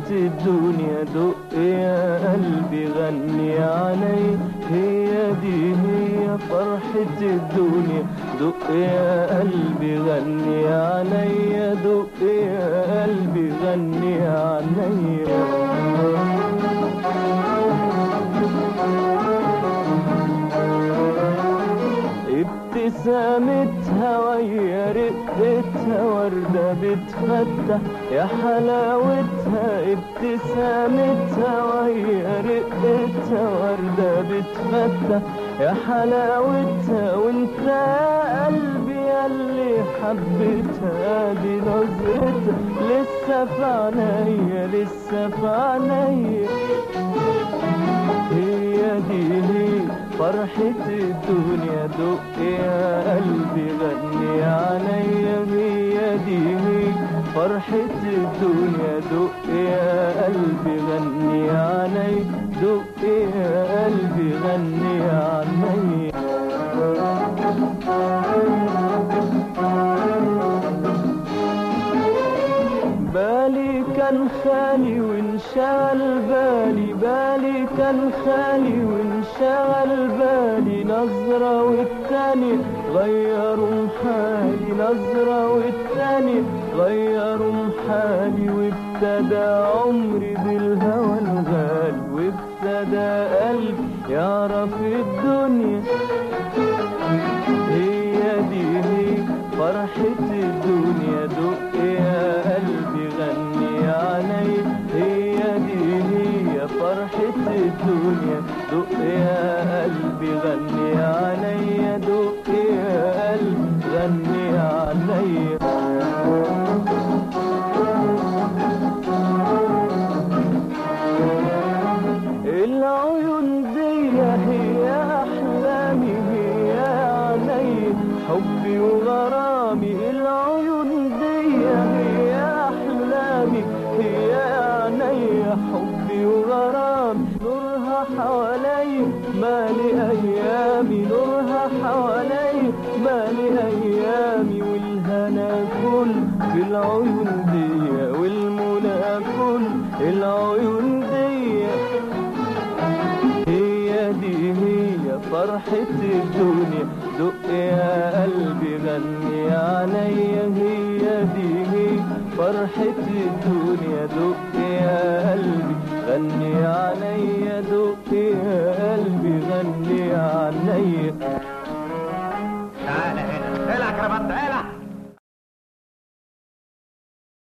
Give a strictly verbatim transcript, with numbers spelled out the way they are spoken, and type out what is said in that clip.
الدنيا دق يا قلبي غني علي، هي دي هي فرحة الدنيا دق يا قلبي غني علي، دق يا قلبي غني علي. ابتسامتها ويا رقتها وردة بتفتح يا حلاوتها، ابتسامتها ويا رقتها وردة بتفتح يا حلاوتها، وانت يا قلبي ياللي حبيتها دي نظرتها لسه في عينيا لسه في عينيا. هي دي هي فرحة الدنيا دق يا قلبي غني عليا، هي دي هي فرحة الدنيا دق يا قلبي غني عليا، دق يا قلبي غني عليا. بالي كان خالي وانشغل بالي، بالي كان خالي وانشغل بالي، نظرة والتاني غيروا محالي، نظرة والتاني غيروا محالي، وابتدى عمري بالهوى الغالي، وابتدى قلبي يعرف الدنيا. هي دي هي فرحة الدنيا دق يا قلبي غني علي، هي دي هي فرحة الدنيا دق يا قلبي غني علي، دق يا قلبي غني علي. العيون دي هي أحلامي هي عيني حبي وغرامي، العيون دي هي أحلامي هي عيني حبي وغرامي، نورها حوالي مالي أيامي، نورها حوالي مالي أيامي، والهنا كل في العيون دي والمنى كل العيون دي. هي دي هي فرحة الدنيا دق يا قلبي غني عليا، هي دي هي فرحة الدنيا دق يا قلبي